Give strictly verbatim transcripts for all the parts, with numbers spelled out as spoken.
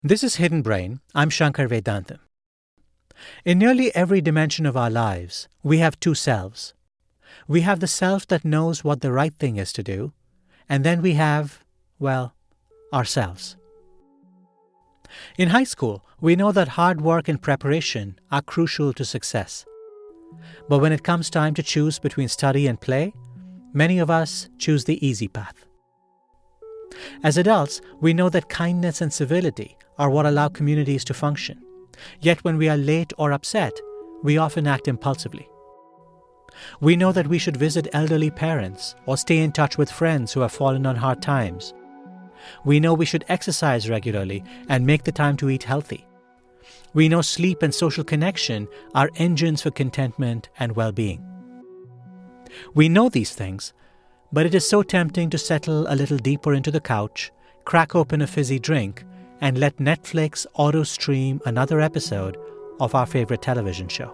This is Hidden Brain. I'm Shankar Vedantam. In nearly every dimension of our lives, we have two selves. We have the self that knows what the right thing is to do, and then we have, well, ourselves. In high school, we know that hard work and preparation are crucial to success. But when it comes time to choose between study and play, many of us choose the easy path. As adults, we know that kindness and civility are what allow communities to function. Yet when we are late or upset, we often act impulsively. We know that we should visit elderly parents or stay in touch with friends who have fallen on hard times. We know we should exercise regularly and make the time to eat healthy. We know sleep and social connection are engines for contentment and well-being. We know these things, but it is so tempting to settle a little deeper into the couch, crack open a fizzy drink, and let Netflix auto-stream another episode of our favorite television show.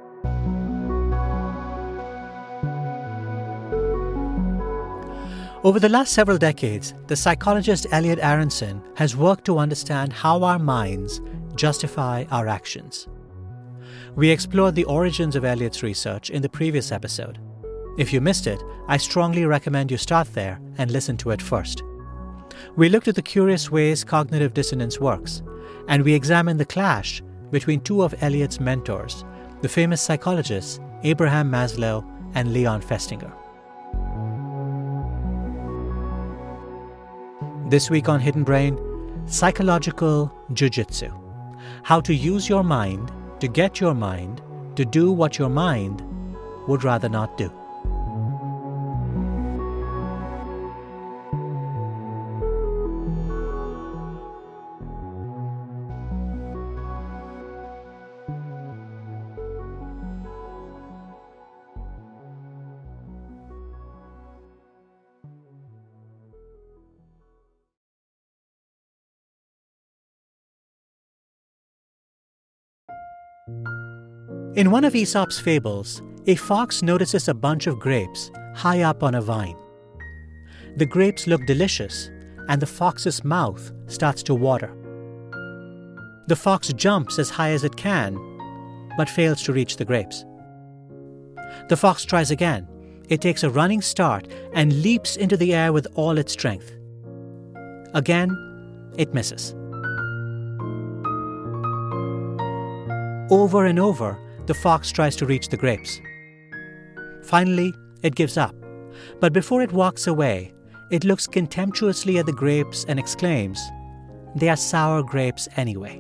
Over the last several decades, the psychologist Elliot Aronson has worked to understand how our minds justify our actions. We explored the origins of Elliot's research in the previous episode. If you missed it, I strongly recommend you start there and listen to it first. We looked at the curious ways cognitive dissonance works, and we examined the clash between two of Elliot's mentors, the famous psychologists Abraham Maslow and Leon Festinger. This week on Hidden Brain, psychological jujitsu. How to use your mind to get your mind to do what your mind would rather not do. In one of Aesop's fables, a fox notices a bunch of grapes high up on a vine. The grapes look delicious, and the fox's mouth starts to water. The fox jumps as high as it can, but fails to reach the grapes. The fox tries again. It takes a running start and leaps into the air with all its strength. Again, it misses. Over and over, the fox tries to reach the grapes. Finally, it gives up. But before it walks away, it looks contemptuously at the grapes and exclaims, "They are sour grapes anyway."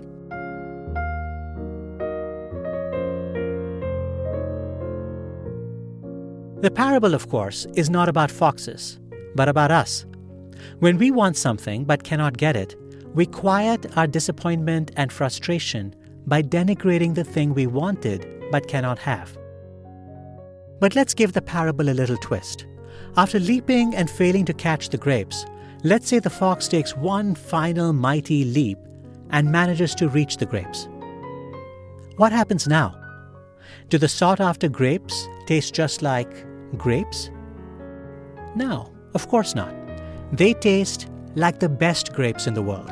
The parable, of course, is not about foxes, but about us. When we want something but cannot get it, we quiet our disappointment and frustration by denigrating the thing we wanted but cannot have. But let's give the parable a little twist. After leaping and failing to catch the grapes, let's say the fox takes one final mighty leap and manages to reach the grapes. What happens now? Do the sought-after grapes taste just like grapes? No, of course not. They taste like the best grapes in the world.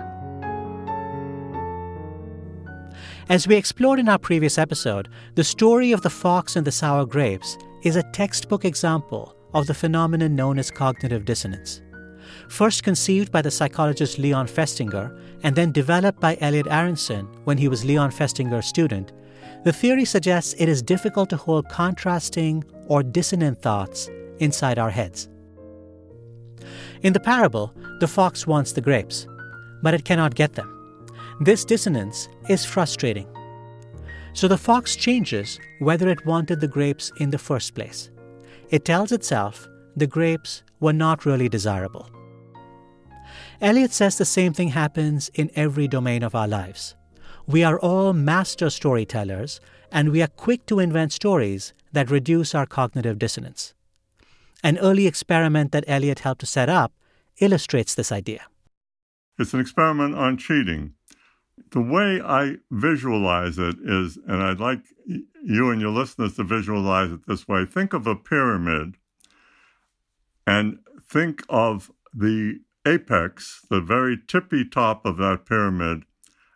As we explored in our previous episode, the story of the fox and the sour grapes is a textbook example of the phenomenon known as cognitive dissonance. First conceived by the psychologist Leon Festinger and then developed by Elliot Aronson when he was Leon Festinger's student, the theory suggests it is difficult to hold contrasting or dissonant thoughts inside our heads. In the parable, the fox wants the grapes, but it cannot get them. This dissonance is frustrating. So the fox changes whether it wanted the grapes in the first place. It tells itself the grapes were not really desirable. Elliot says the same thing happens in every domain of our lives. We are all master storytellers, and we are quick to invent stories that reduce our cognitive dissonance. An early experiment that Elliot helped to set up illustrates this idea. It's an experiment on cheating. The way I visualize it is, and I'd like you and your listeners to visualize it this way, think of a pyramid and think of the apex, the very tippy top of that pyramid,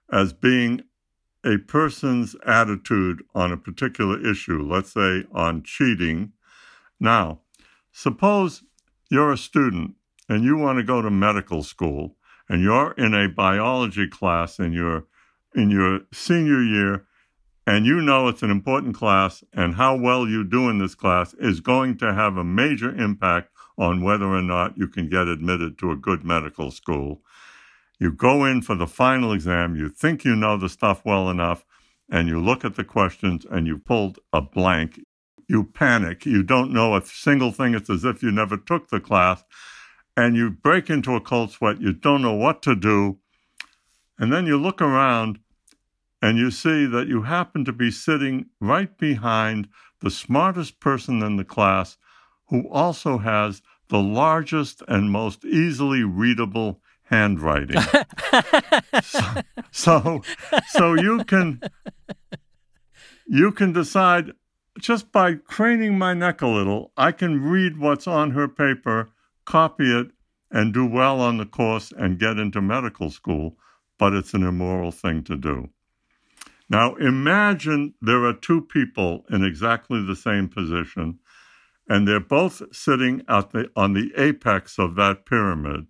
as being a person's attitude on a particular issue, let's say on cheating. Now, suppose you're a student and you want to go to medical school and you're in a biology class in your in your senior year, and you know it's an important class, and how well you do in this class is going to have a major impact on whether or not you can get admitted to a good medical school. You go in for the final exam, you think you know the stuff well enough, and you look at the questions and you pulled a blank. You panic. You don't know a single thing. It's as if you never took the class. And you break into a cold sweat. You don't know what to do. And then you look around and you see that you happen to be sitting right behind the smartest person in the class, who also has the largest and most easily readable handwriting. so, so, so you can you can decide, just by craning my neck a little, I can read what's on her paper, copy it, and do well on the course and get into medical school, but it's an immoral thing to do. Now, imagine there are two people in exactly the same position, and they're both sitting at the, on the apex of that pyramid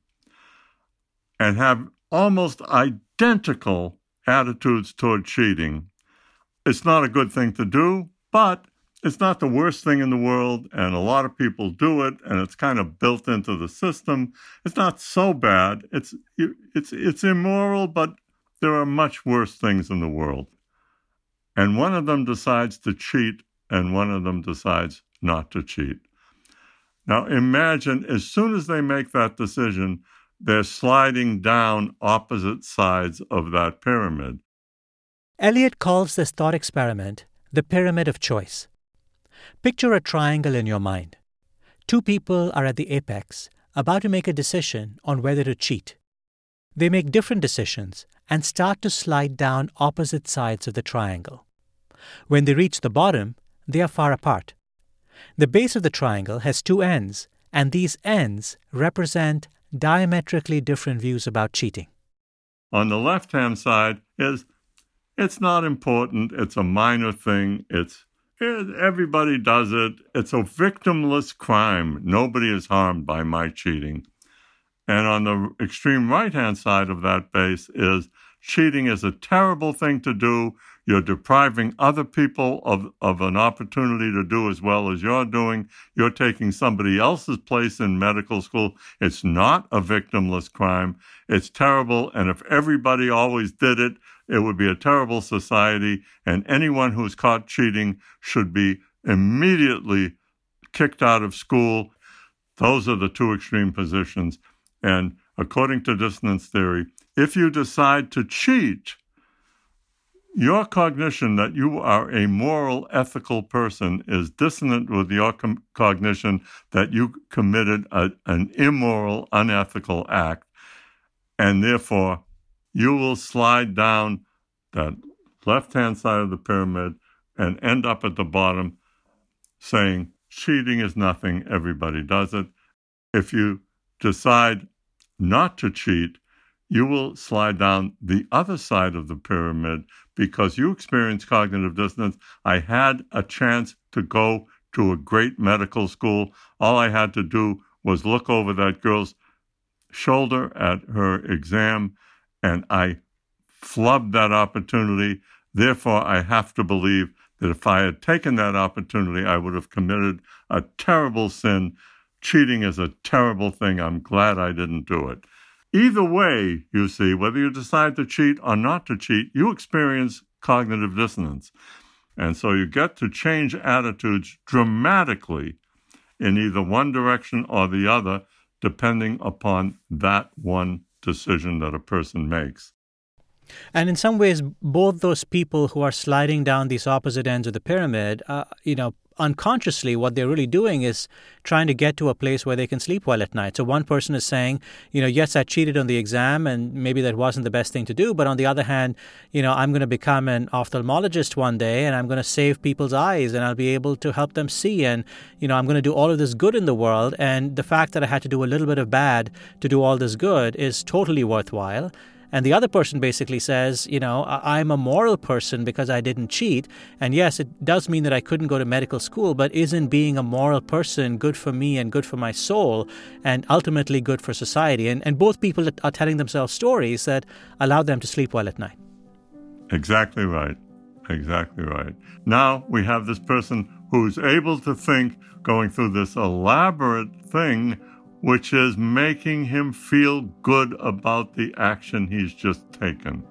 and have almost identical attitudes toward cheating. It's not a good thing to do, but it's not the worst thing in the world, and a lot of people do it, and it's kind of built into the system. It's not so bad. It's it's it's immoral, but there are much worse things in the world. And one of them decides to cheat, and one of them decides not to cheat. Now imagine, as soon as they make that decision, they're sliding down opposite sides of that pyramid. Eliot calls this thought experiment the pyramid of choice. Picture a triangle in your mind. Two people are at the apex, about to make a decision on whether to cheat. They make different decisions and start to slide down opposite sides of the triangle. When they reach the bottom, they are far apart. The base of the triangle has two ends, and these ends represent diametrically different views about cheating. On the left-hand side is, it's not important, it's a minor thing, it's it, everybody does it, it's a victimless crime, nobody is harmed by my cheating. And on the extreme right-hand side of that base is, cheating is a terrible thing to do. You're depriving other people of, of an opportunity to do as well as you're doing. You're taking somebody else's place in medical school. It's not a victimless crime. It's terrible, and if everybody always did it, it would be a terrible society, and anyone who's caught cheating should be immediately kicked out of school. Those are the two extreme positions. And according to dissonance theory, if you decide to cheat, your cognition that you are a moral, ethical person is dissonant with your com- cognition that you committed a, an immoral, unethical act, and therefore you will slide down that left-hand side of the pyramid and end up at the bottom saying, cheating is nothing, everybody does it. If you decide not to cheat, you will slide down the other side of the pyramid because you experience cognitive dissonance. I had a chance to go to a great medical school. All I had to do was look over that girl's shoulder at her exam, and I flubbed that opportunity. Therefore, I have to believe that if I had taken that opportunity, I would have committed a terrible sin. Cheating is a terrible thing. I'm glad I didn't do it. Either way, you see, whether you decide to cheat or not to cheat, you experience cognitive dissonance. And so you get to change attitudes dramatically in either one direction or the other, depending upon that one decision that a person makes. And in some ways, both those people who are sliding down these opposite ends of the pyramid, uh, you know, unconsciously, what they're really doing is trying to get to a place where they can sleep well at night. So one person is saying, you know, yes, I cheated on the exam and maybe that wasn't the best thing to do. But on the other hand, you know, I'm going to become an ophthalmologist one day and I'm going to save people's eyes and I'll be able to help them see. And, you know, I'm going to do all of this good in the world. And the fact that I had to do a little bit of bad to do all this good is totally worthwhile. And the other person basically says, you know, I'm a moral person because I didn't cheat. And yes, it does mean that I couldn't go to medical school, but isn't being a moral person good for me and good for my soul and ultimately good for society? And, and both people are telling themselves stories that allow them to sleep well at night. Exactly right. Exactly right. Now we have this person who's able to think, going through this elaborate thing, which is making him feel good about the action he's just taken.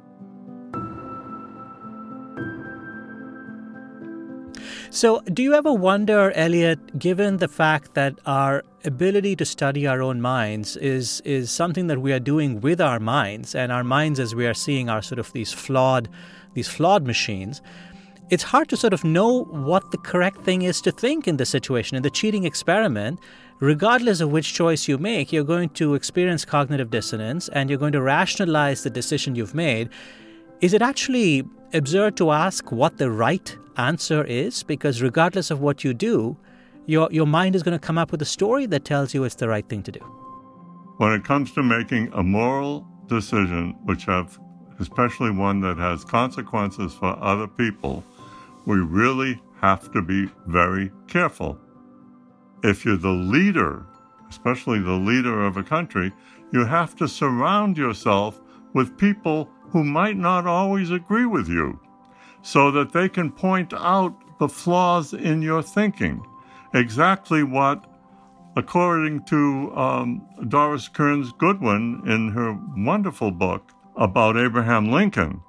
So do you ever wonder, Elliot, given the fact that our ability to study our own minds is is something that we are doing with our minds, and our minds, as we are seeing, are sort of these flawed, these flawed machines, it's hard to sort of know what the correct thing is to think in this situation. In the cheating experiment, regardless of which choice you make, you're going to experience cognitive dissonance and you're going to rationalize the decision you've made. Is it actually absurd to ask what the right answer is? Because regardless of what you do, your your mind is going to come up with a story that tells you it's the right thing to do. When it comes to making a moral decision, which have, especially one that has consequences for other people, we really have to be very careful. If you're the leader, especially the leader of a country, you have to surround yourself with people who might not always agree with you, so that they can point out the flaws in your thinking. Exactly what, according to um, Doris Kearns Goodwin in her wonderful book about Abraham Lincoln,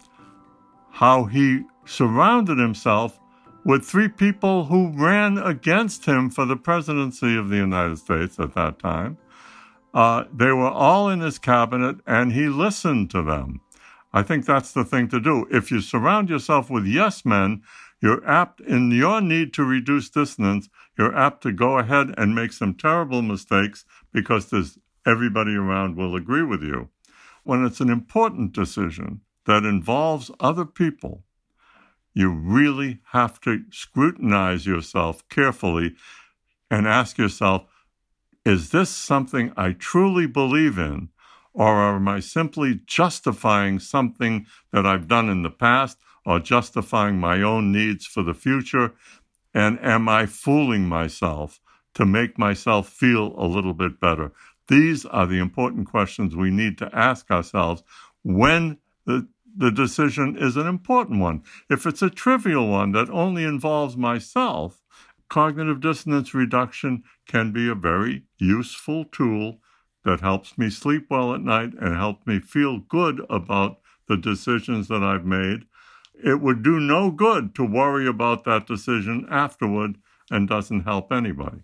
how he surrounded himself with three people who ran against him for the presidency of the United States at that time. Uh, they were all in his cabinet, and he listened to them. I think that's the thing to do. If you surround yourself with yes men, you're apt, in your need to reduce dissonance, you're apt to go ahead and make some terrible mistakes because there's everybody around will agree with you. When it's an important decision that involves other people, you really have to scrutinize yourself carefully and ask yourself, is this something I truly believe in, or am I simply justifying something that I've done in the past or justifying my own needs for the future? And am I fooling myself to make myself feel a little bit better? These are the important questions we need to ask ourselves when the The decision is an important one. If it's a trivial one that only involves myself, cognitive dissonance reduction can be a very useful tool that helps me sleep well at night and helps me feel good about the decisions that I've made. It would do no good to worry about that decision afterward and doesn't help anybody.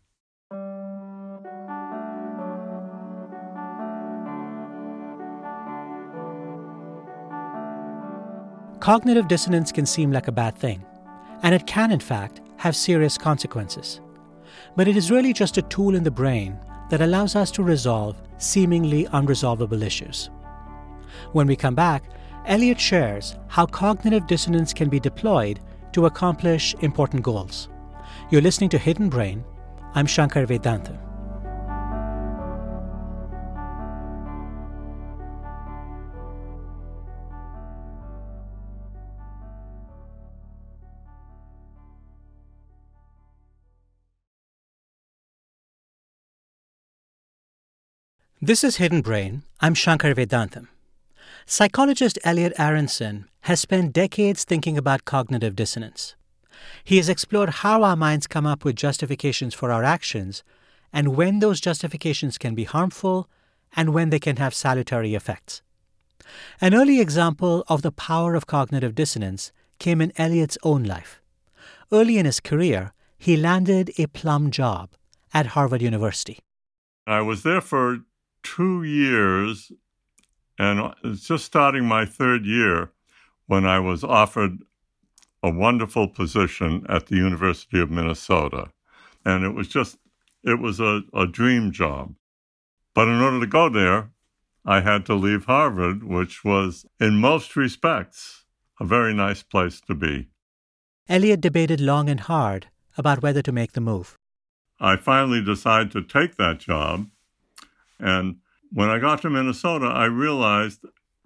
Cognitive dissonance can seem like a bad thing, and it can, in fact, have serious consequences. But it is really just a tool in the brain that allows us to resolve seemingly unresolvable issues. When we come back, Elliot shares how cognitive dissonance can be deployed to accomplish important goals. You're listening to Hidden Brain. I'm Shankar Vedantam. This is Hidden Brain. I'm Shankar Vedantam. Psychologist Elliot Aronson has spent decades thinking about cognitive dissonance. He has explored how our minds come up with justifications for our actions and when those justifications can be harmful and when they can have salutary effects. An early example of the power of cognitive dissonance came in Elliot's own life. Early in his career, he landed a plum job at Harvard University. I was there for two years, and it's just starting my third year when I was offered a wonderful position at the University of Minnesota. And it was just, it was a, a dream job. But in order to go there, I had to leave Harvard, which was, in most respects, a very nice place to be. Elliot debated long and hard about whether to make the move. I finally decided to take that job. And when I got to Minnesota, I realized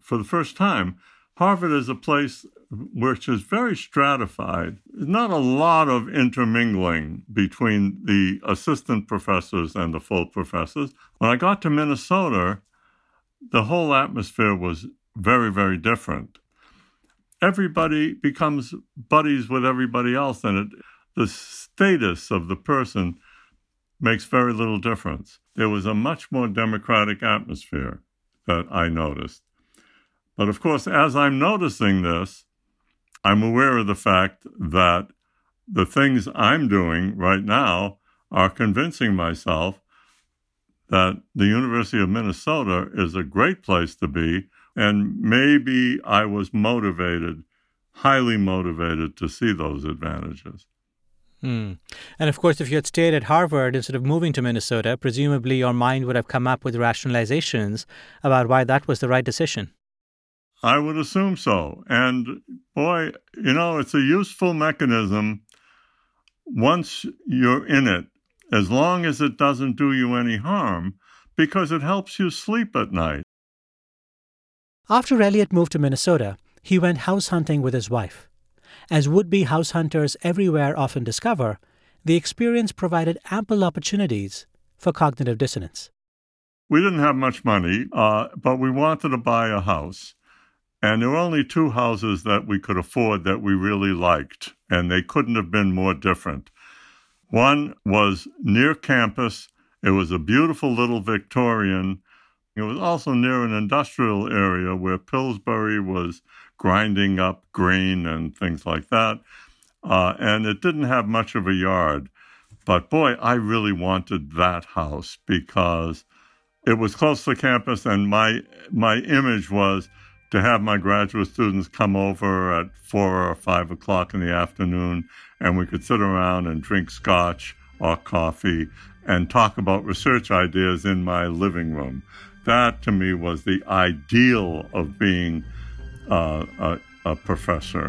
for the first time, Harvard is a place which is very stratified. Not a lot of intermingling between the assistant professors and the full professors. When I got to Minnesota, the whole atmosphere was very, very different. Everybody becomes buddies with everybody else, and it, the status of the person makes very little difference. There was a much more democratic atmosphere that I noticed. But of course, as I'm noticing this, I'm aware of the fact that the things I'm doing right now are convincing myself that the University of Minnesota is a great place to be, and maybe I was motivated, highly motivated, to see those advantages. Hmm. And of course, if you had stayed at Harvard instead of moving to Minnesota, presumably your mind would have come up with rationalizations about why that was the right decision. I would assume so. And boy, you know, it's a useful mechanism once you're in it, as long as it doesn't do you any harm, because it helps you sleep at night. After Eliot moved to Minnesota, he went house hunting with his wife. As would-be house hunters everywhere often discover, the experience provided ample opportunities for cognitive dissonance. We didn't have much money, uh, but we wanted to buy a house. And there were only two houses that we could afford that we really liked, and they couldn't have been more different. One was near campus. It was a beautiful little Victorian. It was also near an industrial area where Pillsbury was grinding up grain and things like that. Uh, and it didn't have much of a yard. But boy, I really wanted that house because it was close to campus, and my my image was to have my graduate students come over at four or five o'clock in the afternoon, and we could sit around and drink scotch or coffee and talk about research ideas in my living room. That, to me, was the ideal of being uh, a, a professor.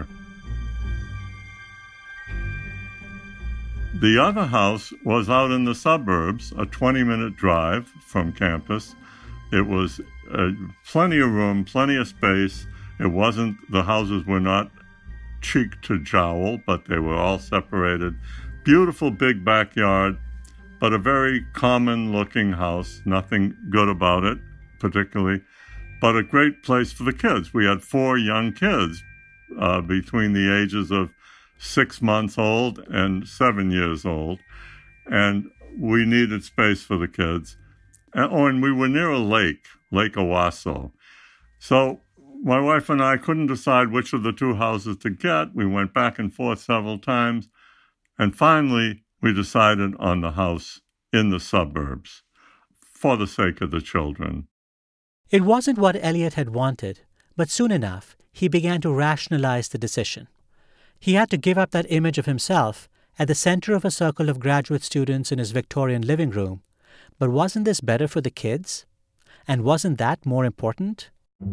The other house was out in the suburbs, a twenty-minute drive from campus. It was uh, plenty of room, plenty of space. It wasn't, the houses were not cheek to jowl, but they were all separated. Beautiful big backyard, but a very common-looking house. Nothing good about it, particularly, but a great place for the kids. We had four young kids uh, between the ages of six months old and seven years old, and we needed space for the kids. Oh, and we were near a lake, Lake Owasso. So my wife and I couldn't decide which of the two houses to get. We went back and forth several times. And finally, we decided on the house in the suburbs for the sake of the children. It wasn't what Eliot had wanted, but soon enough, he began to rationalize the decision. He had to give up that image of himself at the center of a circle of graduate students in his Victorian living room. But wasn't this better for the kids? And wasn't that more important?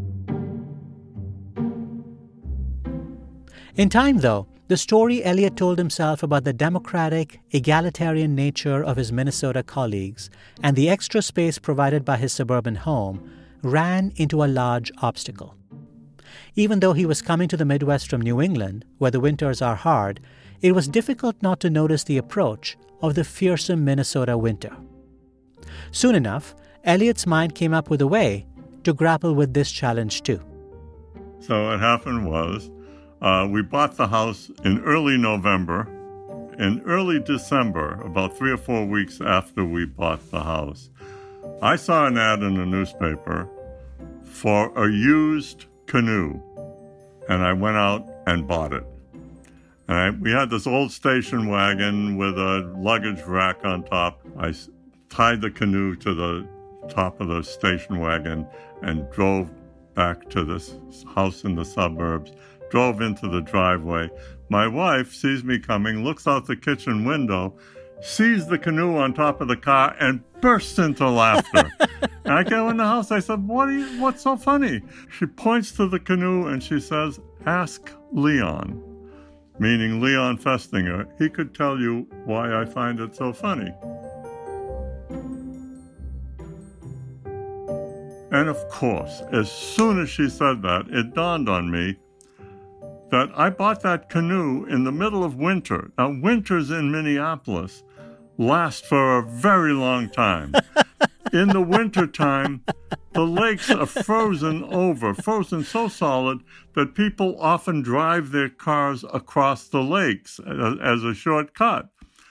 In time, though, the story Eliot told himself about the democratic, egalitarian nature of his Minnesota colleagues and the extra space provided by his suburban home ran into a large obstacle. Even though he was coming to the Midwest from New England, where the winters are hard, it was difficult not to notice the approach of the fearsome Minnesota winter. Soon enough, Eliot's mind came up with a way to grapple with this challenge too. So what happened was, uh, we bought the house in early November. In early December, about three or four weeks after we bought the house, I saw an ad in the newspaper for a used canoe, and I went out and bought it. And I, we had this old station wagon with a luggage rack on top. I tied the canoe to the top of the station wagon and drove back to this house in the suburbs, drove into the driveway. My wife sees me coming, looks out the kitchen window, sees the canoe on top of the car, and bursts into laughter. And I go in the house, I said, what are you, what's so funny? She points to the canoe and she says, ask Leon, meaning Leon Festinger. He could tell you why I find it so funny. And of course, as soon as she said that, it dawned on me that I bought that canoe in the middle of winter. Now, winters in Minneapolis last for a very long time. In the wintertime, the lakes are frozen over, frozen so solid that people often drive their cars across the lakes as a shortcut.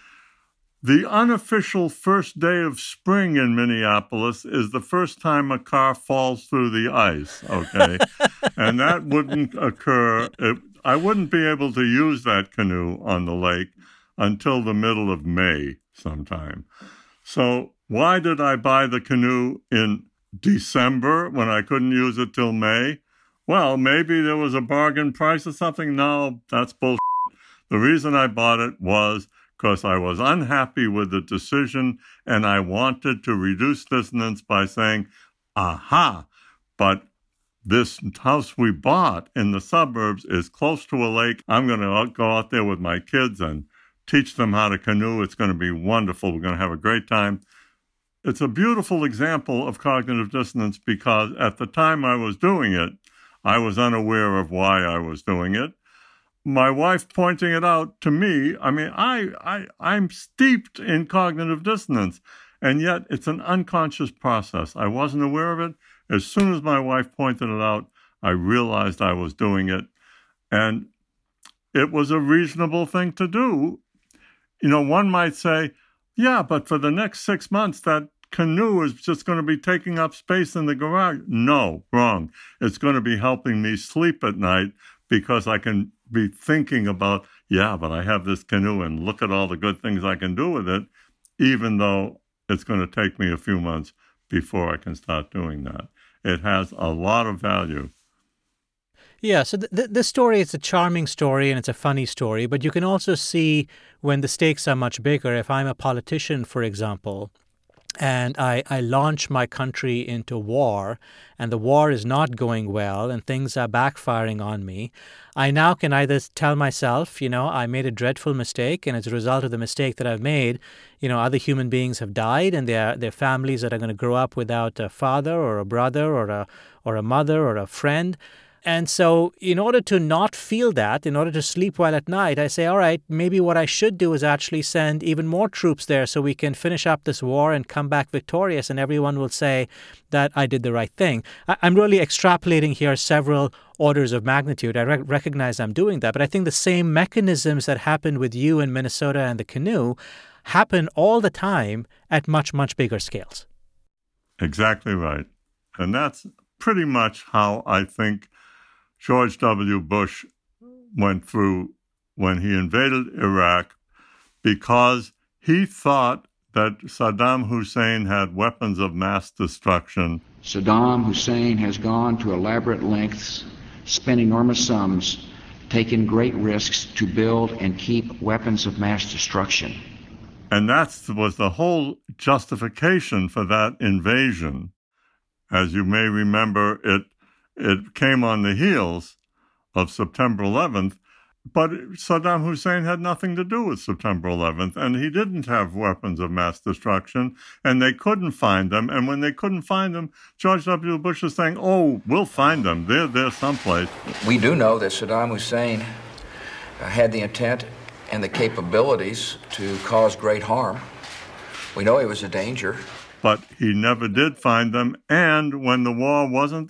The unofficial first day of spring in Minneapolis is the first time a car falls through the ice, okay? And that wouldn't occur. It, I wouldn't be able to use that canoe on the lake until the middle of May sometime. So why did I buy the canoe in December when I couldn't use it till May? Well, maybe there was a bargain price or something. No, that's bullshit. The reason I bought it was because I was unhappy with the decision and I wanted to reduce dissonance by saying, aha, but this house we bought in the suburbs is close to a lake. I'm going to go out there with my kids and teach them how to canoe. It's going to be wonderful. We're going to have a great time. It's a beautiful example of cognitive dissonance because at the time I was doing it, I was unaware of why I was doing it. My wife pointing it out to me, I mean, I, I, I'm steeped in cognitive dissonance, and yet it's an unconscious process. I wasn't aware of it. As soon as my wife pointed it out, I realized I was doing it, and it was a reasonable thing to do. You know, one might say, yeah, but for the next six months, that canoe is just going to be taking up space in the garage. No, wrong. It's going to be helping me sleep at night because I can be thinking about, yeah, but I have this canoe and look at all the good things I can do with it, even though it's going to take me a few months before I can start doing that. It has a lot of value. Yeah, so th- th- this story is a charming story and it's a funny story, but you can also see when the stakes are much bigger. If I'm a politician, for example, and I, I launch my country into war, and the war is not going well, and things are backfiring on me, I now can either tell myself, you know, I made a dreadful mistake, and as a result of the mistake that I've made, you know, other human beings have died, and their their families that are going to grow up without a father or a brother or a or a mother or a friend. And so in order to not feel that, in order to sleep well at night, I say, all right, maybe what I should do is actually send even more troops there so we can finish up this war and come back victorious, and everyone will say that I did the right thing. I- I'm really extrapolating here several orders of magnitude. I rec- recognize I'm doing that, but I think the same mechanisms that happened with you in Minnesota and the canoe happen all the time at much, much bigger scales. Exactly right. And that's pretty much how I think George W. Bush went through when he invaded Iraq, because he thought that Saddam Hussein had weapons of mass destruction. Saddam Hussein has gone to elaborate lengths, spent enormous sums, taken great risks to build and keep weapons of mass destruction. And that was the whole justification for that invasion. As you may remember, it It came on the heels of September eleventh, but Saddam Hussein had nothing to do with September eleventh, and he didn't have weapons of mass destruction, and they couldn't find them. And when they couldn't find them, George W. Bush is saying, oh, we'll find them. They're there someplace. We do know that Saddam Hussein had the intent and the capabilities to cause great harm. We know he was a danger. But he never did find them, and when the war wasn't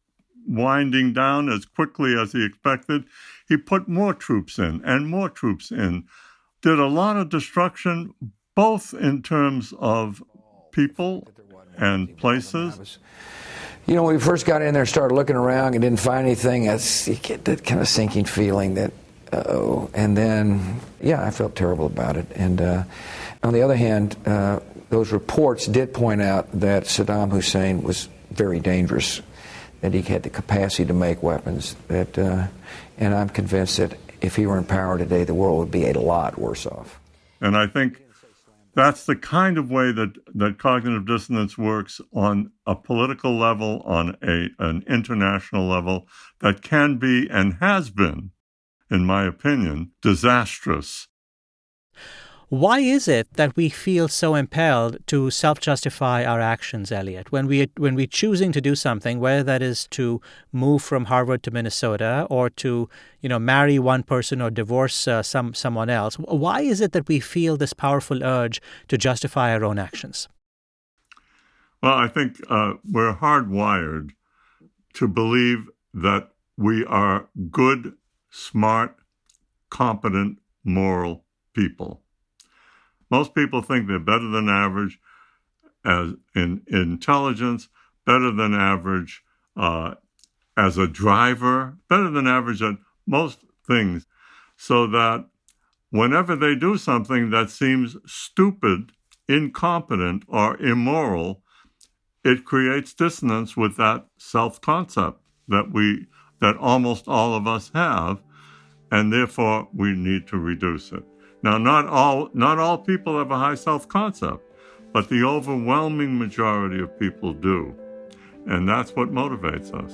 winding down as quickly as he expected, he put more troops in and more troops in. Did a lot of destruction, both in terms of people and places. You know, when we first got in there, started looking around and didn't find anything, that's, you get that kind of sinking feeling that, uh-oh. And then, yeah, I felt terrible about it. And uh, on the other hand, uh, those reports did point out that Saddam Hussein was very dangerous, that he had the capacity to make weapons, that, uh, and I'm convinced that if he were in power today, the world would be a lot worse off. And I think that's the kind of way that, that cognitive dissonance works on a political level, on a, an international level, that can be and has been, in my opinion, disastrous. Why is it that we feel so impelled to self-justify our actions, Elliot, when we when we're choosing to do something, whether that is to move from Harvard to Minnesota or to, you know, marry one person or divorce uh, some someone else? Why is it that we feel this powerful urge to justify our own actions? Well, I think uh, we're hardwired to believe that we are good, smart, competent, moral people. Most people think they're better than average as in, in intelligence, better than average uh, as a driver, better than average at most things, so that whenever they do something that seems stupid, incompetent, or immoral, it creates dissonance with that self-concept that we that almost all of us have, and therefore we need to reduce it. Now, not all not all people have a high self-concept, but the overwhelming majority of people do, and that's what motivates us.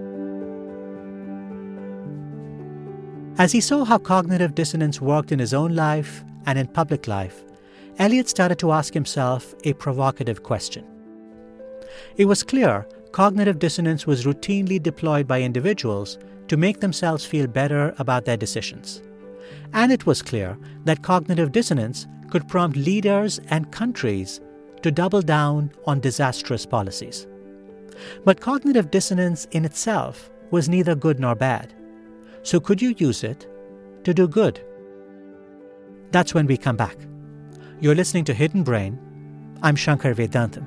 As he saw how cognitive dissonance worked in his own life and in public life, Elliot started to ask himself a provocative question. It was clear cognitive dissonance was routinely deployed by individuals to make themselves feel better about their decisions. And it was clear that cognitive dissonance could prompt leaders and countries to double down on disastrous policies. But cognitive dissonance in itself was neither good nor bad. So could you use it to do good? That's when we come back. You're listening to Hidden Brain. I'm Shankar Vedantam.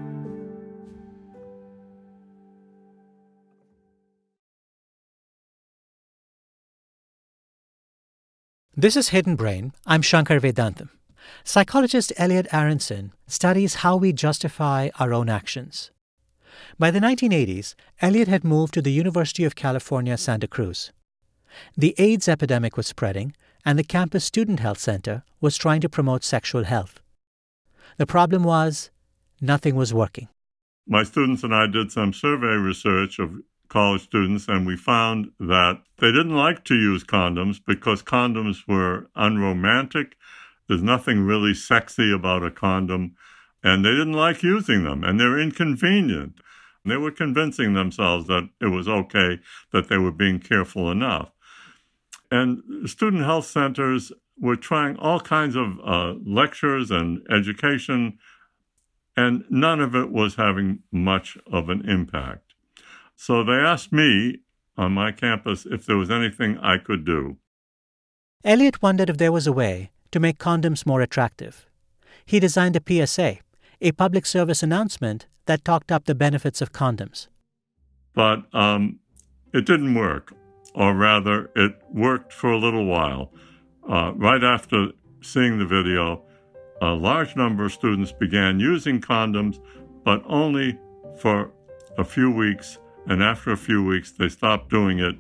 This is Hidden Brain. I'm Shankar Vedantam. Psychologist Elliot Aronson studies how we justify our own actions. By the nineteen eighties, Elliot had moved to the University of California, Santa Cruz. The AIDS epidemic was spreading, and the campus Student Health Center was trying to promote sexual health. The problem was, nothing was working. My students and I did some survey research of college students, and we found that they didn't like to use condoms because condoms were unromantic. There's nothing really sexy about a condom, and they didn't like using them, and they're inconvenient. They were convincing themselves that it was okay, that they were being careful enough. And student health centers were trying all kinds of uh, lectures and education, and none of it was having much of an impact. So they asked me on my campus if there was anything I could do. Elliot wondered if there was a way to make condoms more attractive. He designed a P S A, a public service announcement that talked up the benefits of condoms. But um, it didn't work, or rather, it worked for a little while. Uh, right after seeing the video, a large number of students began using condoms, but only for a few weeks. And after a few weeks, they stopped doing it.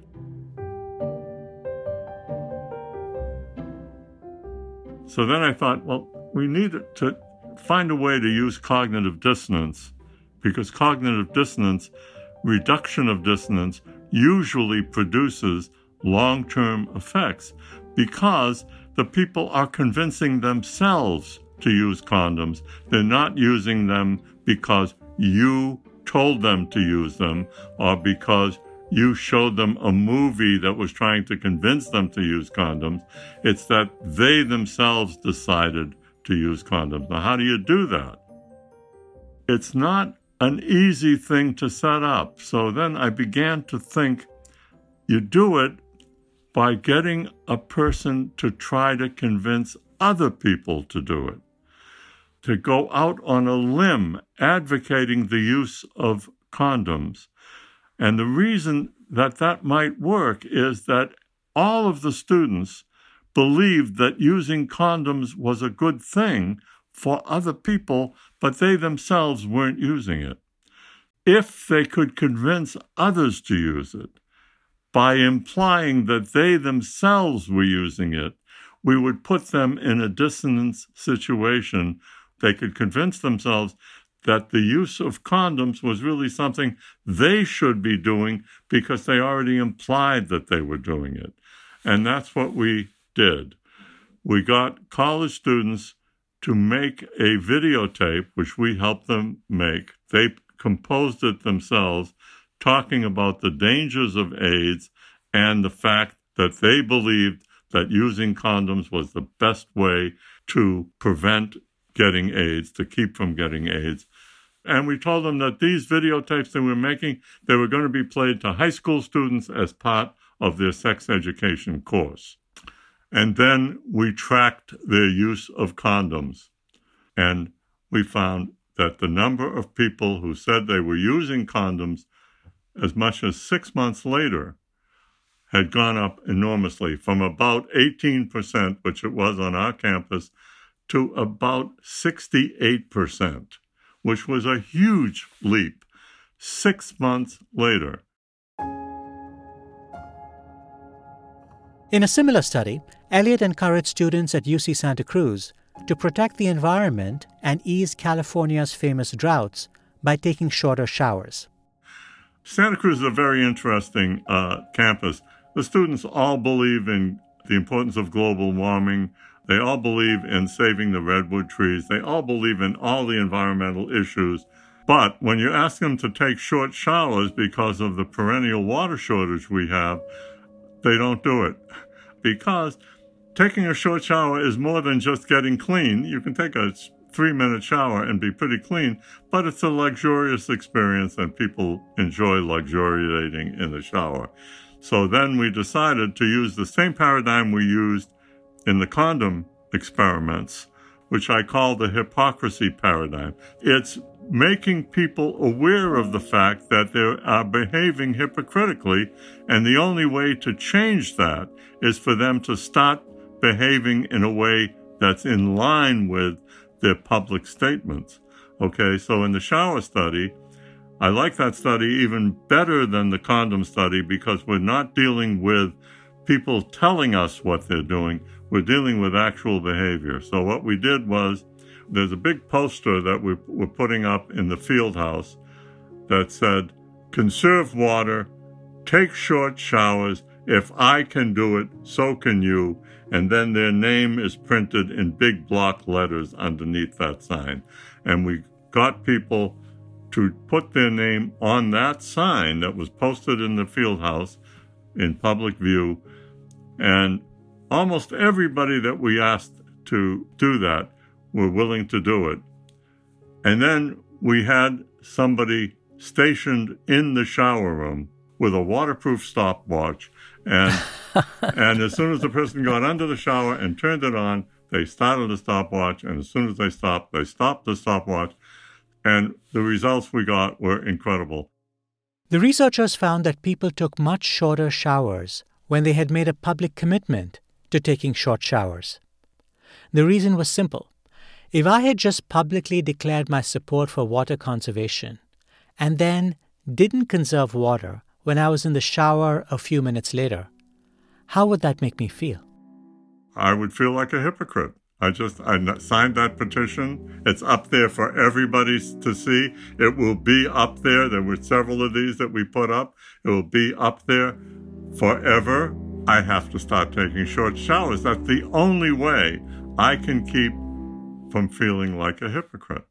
So then I thought, well, we need to find a way to use cognitive dissonance, because cognitive dissonance, reduction of dissonance, usually produces long-term effects because the people are convincing themselves to use condoms. They're not using them because you told them to use them or because you showed them a movie that was trying to convince them to use condoms. It's that they themselves decided to use condoms. Now, how do you do that? It's not an easy thing to set up. So then I began to think, you do it by getting a person to try to convince other people to do it, to go out on a limb advocating the use of condoms. And the reason that that might work is that all of the students believed that using condoms was a good thing for other people, but they themselves weren't using it. If they could convince others to use it by implying that they themselves were using it, we would put them in a dissonance situation. They could convince themselves that the use of condoms was really something they should be doing because they already implied that they were doing it. And that's what we did. we got college students to make a videotape, which we helped them make. They composed it themselves, talking about the dangers of AIDS and the fact that they believed that using condoms was the best way to prevent getting AIDS, to keep from getting AIDS. And we told them that these videotapes they were making, they were going to be played to high school students as part of their sex education course. And then we tracked their use of condoms. And we found that the number of people who said they were using condoms as much as six months later had gone up enormously, from about eighteen percent, which it was on our campus, to about sixty-eight percent, which was a huge leap six months later. In a similar study, Elliott encouraged students at U C Santa Cruz to protect the environment and ease California's famous droughts by taking shorter showers. Santa Cruz is a very interesting uh, campus. The students all believe in the importance of global warming. They all believe in saving the redwood trees. They all believe in all the environmental issues. But when you ask them to take short showers because of the perennial water shortage we have, they don't do it. Because taking a short shower is more than just getting clean. You can take a three-minute shower and be pretty clean, but it's a luxurious experience, and people enjoy luxuriating in the shower. So then we decided to use the same paradigm we used in the condom experiments, which I call the hypocrisy paradigm. It's making people aware of the fact that they are behaving hypocritically, and the only way to change that is for them to start behaving in a way that's in line with their public statements. Okay, so in the shower study, I like that study even better than the condom study because we're not dealing with people telling us what they're doing. We're dealing with actual behavior. So what we did was, there's a big poster that we were putting up in the field house that said, "Conserve water, take short showers. If I can do it, so can you." And then their name is printed in big block letters underneath that sign. And we got people to put their name on that sign that was posted in the field house in public view. And almost everybody that we asked to do that were willing to do it. And then we had somebody stationed in the shower room with a waterproof stopwatch. And and as soon as the person got under the shower and turned it on, they started the stopwatch. And as soon as they stopped, they stopped the stopwatch. And the results we got were incredible. The researchers found that people took much shorter showers when they had made a public commitment to taking short showers. The reason was simple. If I had just publicly declared my support for water conservation and then didn't conserve water when I was in the shower a few minutes later, how would that make me feel? I would feel like a hypocrite. I just I signed that petition. It's up there for everybody to see. It will be up there. There were several of these that we put up. It will be up there forever. I have to start taking short showers. That's the only way I can keep from feeling like a hypocrite.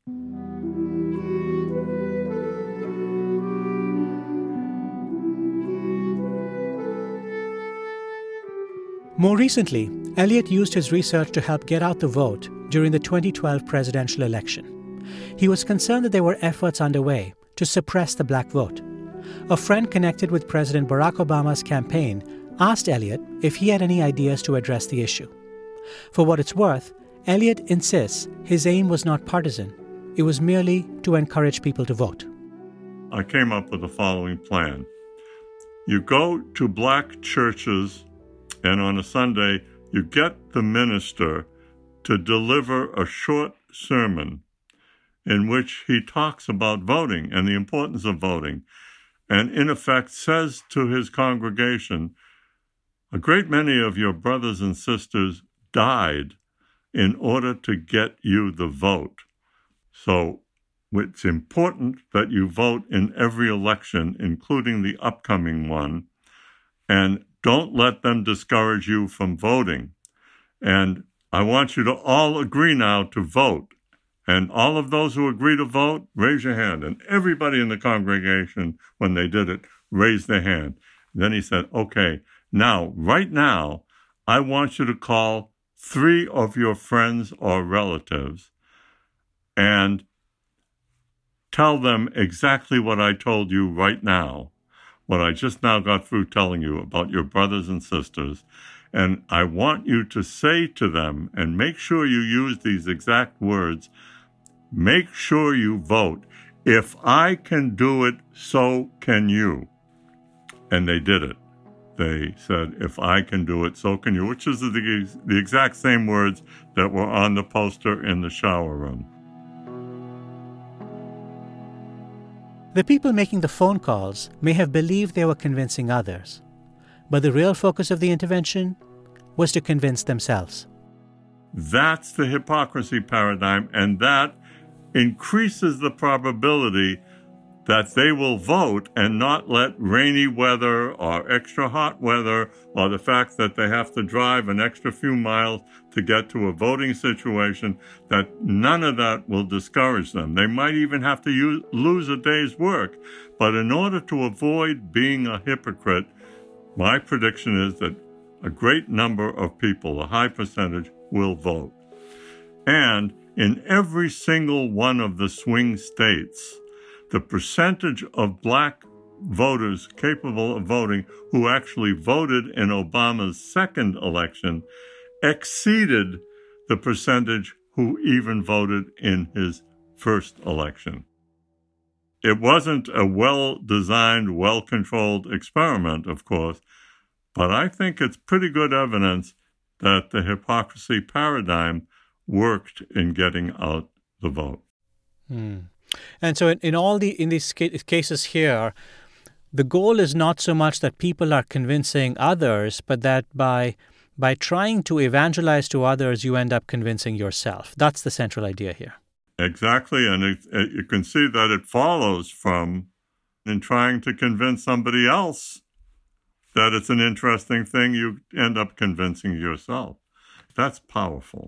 More recently, Elliott used his research to help get out the vote during the twenty twelve presidential election. He was concerned that there were efforts underway to suppress the black vote. A friend connected with President Barack Obama's campaign asked Elliott if he had any ideas to address the issue. For what it's worth, Elliott insists his aim was not partisan. It was merely to encourage people to vote. I came up with the following plan. You go to black churches, and on a Sunday, you get the minister to deliver a short sermon in which he talks about voting and the importance of voting, and in effect says to his congregation, a great many of your brothers and sisters died in order to get you the vote. So it's important that you vote in every election, including the upcoming one, and don't let them discourage you from voting. And I want you to all agree now to vote. And all of those who agree to vote, raise your hand. And everybody in the congregation, when they did it, raised their hand. Then he said, okay, now, right now, I want you to call three of your friends or relatives and tell them exactly what I told you right now, what I just now got through telling you about your brothers and sisters. And I want you to say to them, and make sure you use these exact words, make sure you vote. If I can do it, so can you. And they did it. They said, if I can do it, so can you, which is the, the exact same words that were on the poster in the shower room. The people making the phone calls may have believed they were convincing others, but the real focus of the intervention was to convince themselves. That's the hypocrisy paradigm, and that increases the probability that they will vote and not let rainy weather or extra hot weather or the fact that they have to drive an extra few miles to get to a voting situation, that none of that will discourage them. They might even have to use, lose a day's work. But in order to avoid being a hypocrite, my prediction is that a great number of people, a high percentage, will vote. And in every single one of the swing states, the percentage of black voters capable of voting who actually voted in Obama's second election exceeded the percentage who even voted in his first election. It wasn't a well-designed, well-controlled experiment, of course, but I think it's pretty good evidence that the hypocrisy paradigm worked in getting out the vote. Hmm. And so in, in all the in these ca- cases here, the goal is not so much that people are convincing others, but that by by trying to evangelize to others, you end up convincing yourself. That's the central idea here. Exactly, and it, it, you can see that it follows from in trying to convince somebody else that it's an interesting thing, you end up convincing yourself. That's powerful.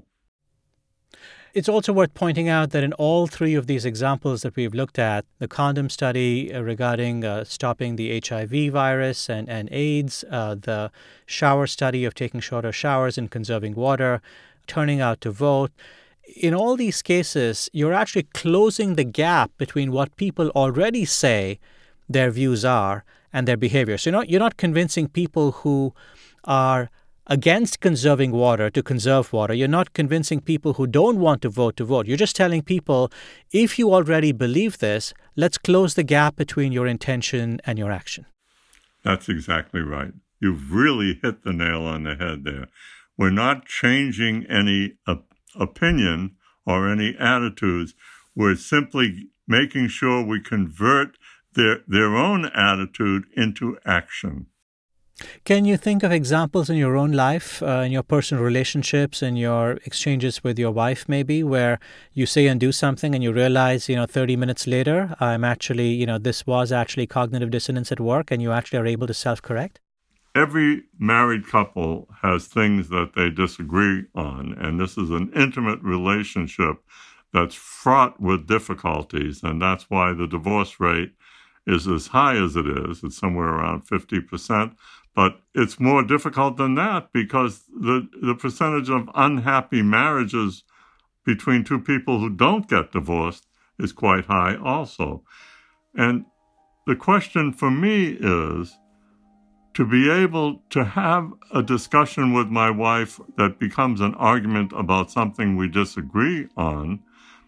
It's also worth pointing out that in all three of these examples that we've looked at, the condom study uh, regarding uh, stopping the H I V virus and, and AIDS, uh, the shower study of taking shorter showers and conserving water, turning out to vote, in all these cases, you're actually closing the gap between what people already say their views are and their behavior. So you're not, you're not convincing people who are against conserving water to conserve water. You're not convincing people who don't want to vote to vote. You're just telling people, if you already believe this, let's close the gap between your intention and your action. That's exactly right. You've really hit the nail on the head there. We're not changing any op- opinion or any attitudes. We're simply making sure we convert their, their own attitude into action. Can you think of examples in your own life, uh, in your personal relationships, in your exchanges with your wife maybe, where you say and do something and you realize, you know, thirty minutes later, I'm actually, you know, this was actually cognitive dissonance at work, and you actually are able to self-correct? Every married couple has things that they disagree on, and this is an intimate relationship that's fraught with difficulties, and that's why the divorce rate is as high as it is. It's somewhere around fifty percent. But it's more difficult than that because the, the percentage of unhappy marriages between two people who don't get divorced is quite high also. And the question for me is to be able to have a discussion with my wife that becomes an argument about something we disagree on,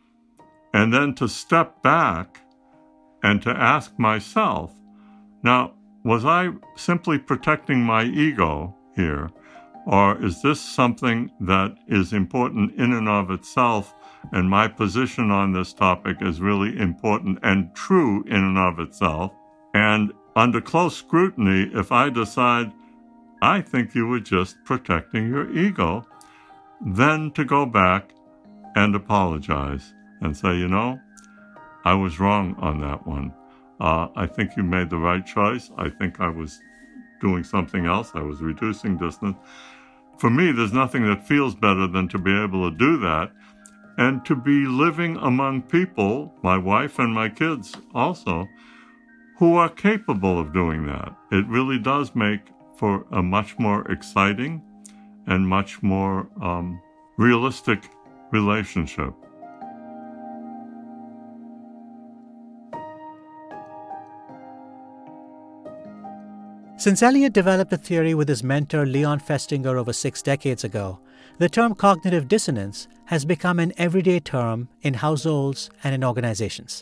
and then to step back and to ask myself, now, was I simply protecting my ego here, or is this something that is important in and of itself, and my position on this topic is really important and true in and of itself? And under close scrutiny, if I decide, I think you were just protecting your ego, then to go back and apologize and say, you know, I was wrong on that one. Uh, I think you made the right choice. I think I was doing something else. I was reducing distance. for me, there's nothing that feels better than to be able to do that and to be living among people, my wife and my kids also, who are capable of doing that. It really does make for a much more exciting and much more um, realistic relationship. Since Eliot developed the theory with his mentor Leon Festinger over six decades ago, the term cognitive dissonance has become an everyday term in households and in organizations.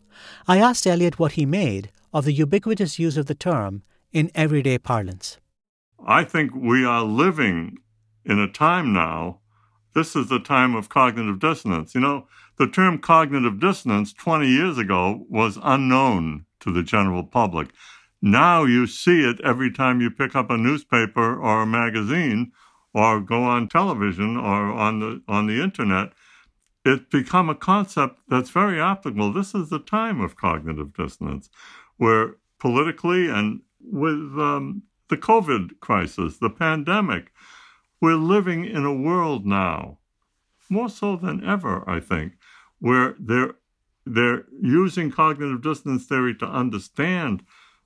I asked Eliot what he made of the ubiquitous use of the term in everyday parlance. I think we are living in a time now, this is the time of cognitive dissonance. You know, the term cognitive dissonance twenty years ago was unknown to the general public. Now you see it every time you pick up a newspaper or a magazine or go on television or on the on the internet. It's become a concept that's very applicable. This is the time of cognitive dissonance, where politically and with um, the COVID crisis, the pandemic, we're living in a world now, more so than ever, I think, where they're, they're using cognitive dissonance theory to understand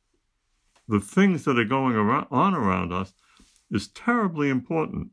the things that are going around, on around us is terribly important.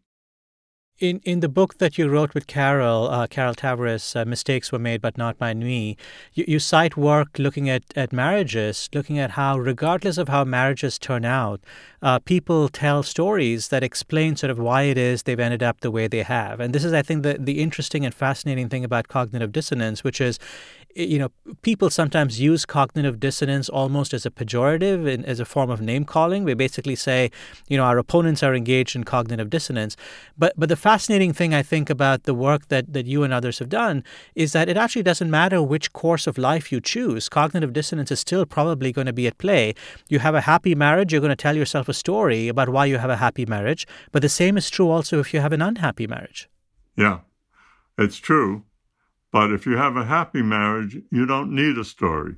In in the book that you wrote with Carol, uh, Carol Tavares, uh, Mistakes Were Made But Not By Me, you, you cite work looking at, at marriages, looking at how, regardless of how marriages turn out, uh, people tell stories that explain sort of why it is they've ended up the way they have. And this is, I think, the, the interesting and fascinating thing about cognitive dissonance, which is, you know, people sometimes use cognitive dissonance almost as a pejorative and as a form of name calling. We basically say, you know, our opponents are engaged in cognitive dissonance. But but the fascinating thing, I think, about the work that, that you and others have done is that it actually doesn't matter which course of life you choose. Cognitive dissonance is still probably going to be at play. You have a happy marriage, you're going to tell yourself a story about why you have a happy marriage. But the same is true also if you have an unhappy marriage. Yeah, it's true. But if you have a happy marriage, you don't need a story.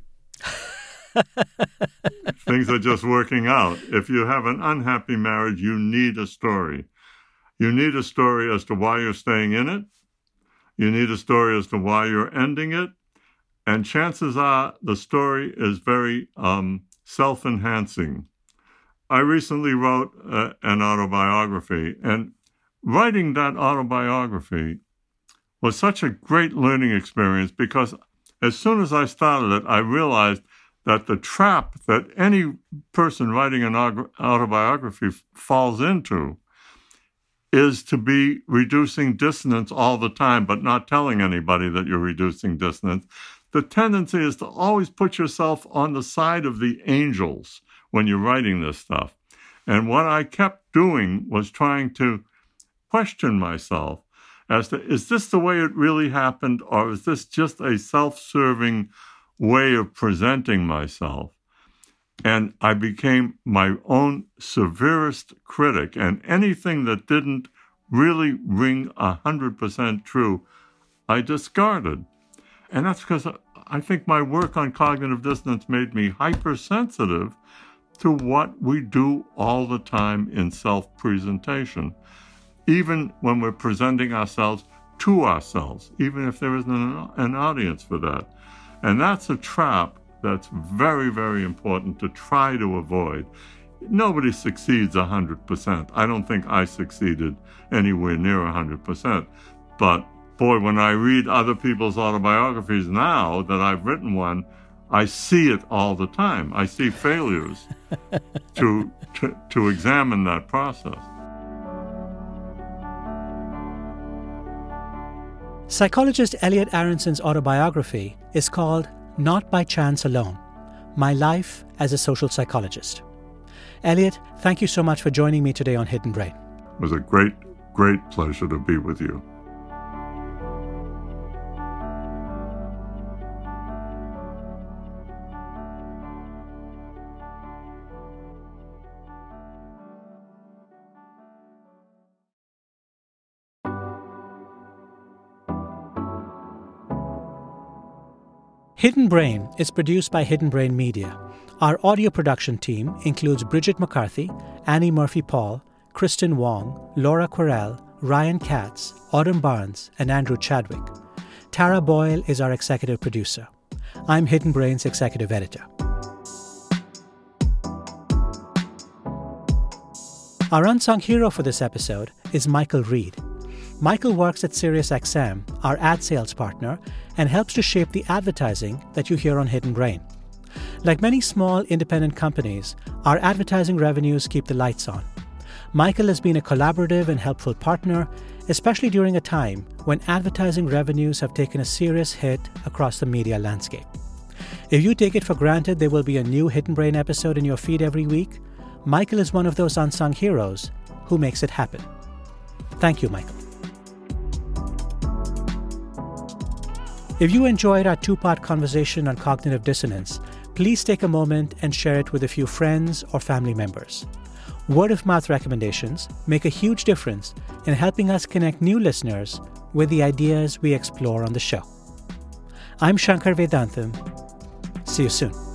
Things are just working out. If you have an unhappy marriage, you need a story. You need a story as to why you're staying in it. You need a story as to why you're ending it. And chances are the story is very um, self-enhancing. I recently wrote uh, an autobiography, and writing that autobiography was such a great learning experience because as soon as I started it, I realized that the trap that any person writing an autobiography falls into is to be reducing dissonance all the time, but not telling anybody that you're reducing dissonance. The tendency is to always put yourself on the side of the angels when you're writing this stuff. And what I kept doing was trying to question myself as to, is this the way it really happened, or is this just a self-serving way of presenting myself? And I became my own severest critic, and anything that didn't really ring one hundred percent true, I discarded. And that's because I think my work on cognitive dissonance made me hypersensitive to what we do all the time in self-presentation, even when we're presenting ourselves to ourselves, even if there isn't an, an audience for that. And that's a trap that's very, very important to try to avoid. Nobody succeeds one hundred percent. I don't think I succeeded anywhere near one hundred percent. But boy, when I read other people's autobiographies now that I've written one, I see it all the time. I see failures to, to to examine that process. Psychologist Eliot Aronson's autobiography is called Not by Chance Alone, My Life as a Social Psychologist. Eliot, thank you so much for joining me today on Hidden Brain. It was a great, great pleasure to be with you. Hidden Brain is produced by Hidden Brain Media. Our audio production team includes Bridget McCarthy, Annie Murphy-Paul, Kristen Wong, Laura Querelle, Ryan Katz, Autumn Barnes, and Andrew Chadwick. Tara Boyle is our executive producer. I'm Hidden Brain's executive editor. Our unsung hero for this episode is Michael Reed. Michael works at SiriusXM, our ad sales partner, and helps to shape the advertising that you hear on Hidden Brain. Like many small independent companies, our advertising revenues keep the lights on. Michael has been a collaborative and helpful partner, especially during a time when advertising revenues have taken a serious hit across the media landscape. If you take it for granted there will be a new Hidden Brain episode in your feed every week, Michael is one of those unsung heroes who makes it happen. Thank you, Michael. If you enjoyed our two-part conversation on cognitive dissonance, please take a moment and share it with a few friends or family members. Word-of-mouth recommendations make a huge difference in helping us connect new listeners with the ideas we explore on the show. I'm Shankar Vedantam. See you soon.